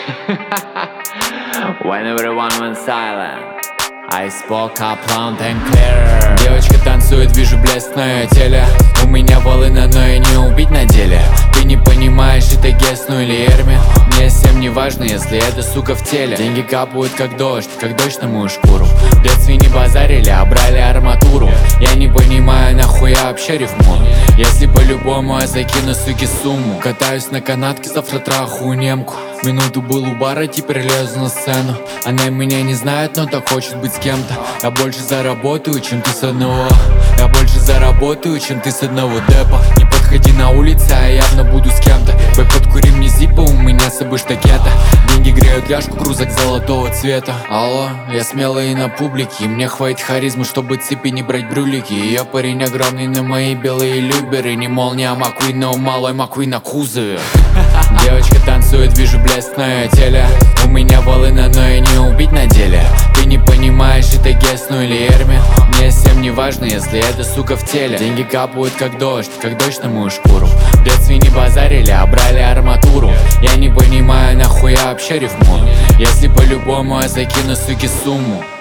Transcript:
When everyone went silent, I spoke up loud and clear. Девочка танцует, вижу блеск на ее теле. У меня волына, но ее не убить на деле. Ты не понимаешь, это Гесс, ну или Эрми. Мне совсем не важно, если эта сука в теле. Деньги капают как дождь на мою шкуру. В детстве не базарили, а брали арматуру. Я не понимаю, нахуя вообще рифмую. Если по-любому я закину суки сумму. Катаюсь на канатке, завтра трахую немку. Минуту был у бара, теперь лезу на сцену. Она меня не знает, но так хочет быть с кем-то. Я больше заработаю, чем ты с одного. Я больше заработаю, чем ты с одного депа. Не подходи на улице, а явно буду с кем-то. Бэй, подкури мне зипа, у меня с собой штакета. Деньги греют ляжку, крузак золотого цвета. Алло, я смелый и на публике. Мне хватит харизмы, чтобы цепи не брать брюлики. Я парень огромный на мои белые люберы. Не молния, а Маккуин, но малой Маккуин на кузове. Девочка танцует, вижу блеск на ее теле. У меня волына, но ее не убить на деле. Ты не понимаешь, это Гесс, ну или Эрми. Мне совсем не важно, если эта сука в теле. Деньги капают как дождь на мою шкуру. В детстве не базарили, а брали арматуру. Я не понимаю, нахуя вообще рифмую. Если по-любому я закину суки сумму.